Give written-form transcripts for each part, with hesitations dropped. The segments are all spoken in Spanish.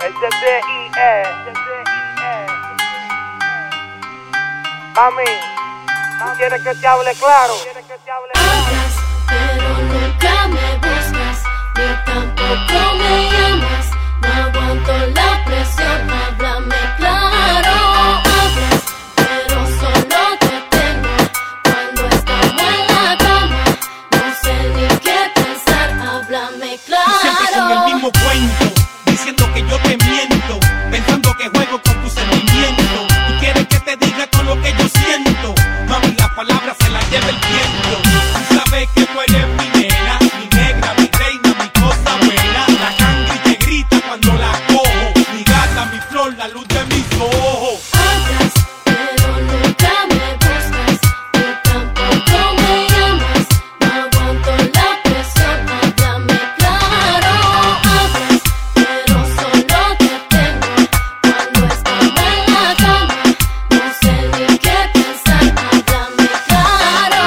D-I-E. Mami, ¿tú quieres que te hable claro? Hablas, pero nunca me buscas, ni tampoco me llamas. No aguanto la presión, háblame claro. Hablas, pero solo te tengo cuando estamos en la cama. No sé ni qué pensar, háblame claro. Siempre con el mismo cuento, diciendo que yo te miento, pensando que juego con tus sentimientos. Tú quieres que te diga todo lo que yo siento, mami, las palabras se las lleva el viento. Tú sabes que tú eres mi nena, mi negra, mi reina, mi cosa buena. La cangre y te grita cuando la cojo, mi gata, mi flor, la luz de mis ojos. Hablas, pero nunca me buscas, ni tampoco me llamas. No aguanto la presión, háblame claro. Hablas, pero solo te tengo cuando estamos en la cama. No sé ni qué pensar, háblame claro.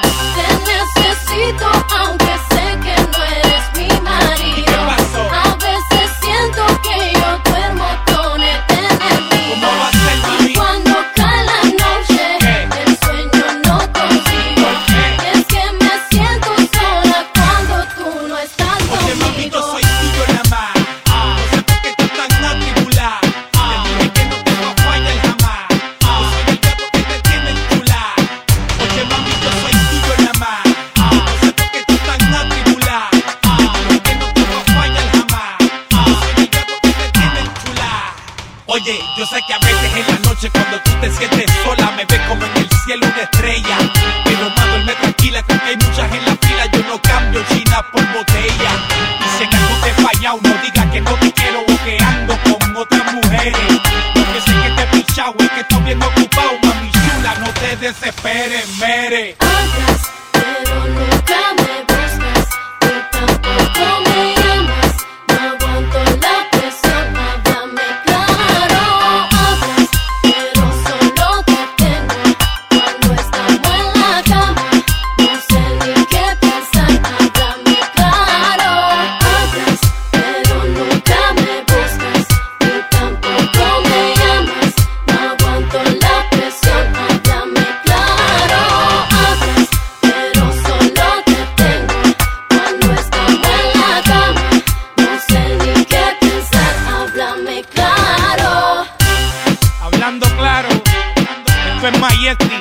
Te necesito aunque sé que no eres mi marido. ¿Qué pasó? A veces siento que yo duermo con el enemigo. ¿Cómo va a ser, mami? Y cuando cae la noche, ¿Qué? el sueño no consigo. ¿Por qué? Es que me siento sola cuando tú no estás Oye, mami, yo conmigo. soy tuyo nada más. No sé por qué tú estás atribulada. Te dije que no te va a fallar jamás. Yo soy el gato que te tiene enchulada. Oye, mami, yo soy tuyo nada más. No sé por qué tú estás atribulada. Te dije que no te va a fallar jamás. Yo soy el gato que te tiene enchulada. Oye, yo sé que a veces en la noche cuando tú te sientes sola me ves como en el cielo una estrella. Pero más duerme tranquila que aunque hay muchas en la fila yo no cambio China por botella. Y si en algo te he fallado no digas que no te quiero o que ando con otras mujeres. Porque sé que te he pichado y que estoy bien ocupado, mami chula, no te desesperes, mere. Hablas, pero nunca me buscas, ni tampoco me llamas. No aguanto la presión, háblame claro. Hablas, pero solo te tengo cuando estamos en la cama. No sé ni qué pensar, háblame claro. Hablas, pero nunca me buscas, ni tampoco me llamas. No aguanto la presión, háblame claro. Hablas, pero solo te tengo cuando estamos en la cama. No sé ni qué pensar, háblame claro. Hablando claro, esto es Mayesti,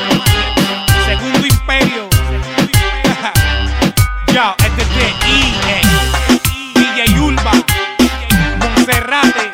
Segundo Imperio. Yo, este es de DJ Ulva, Monserrate.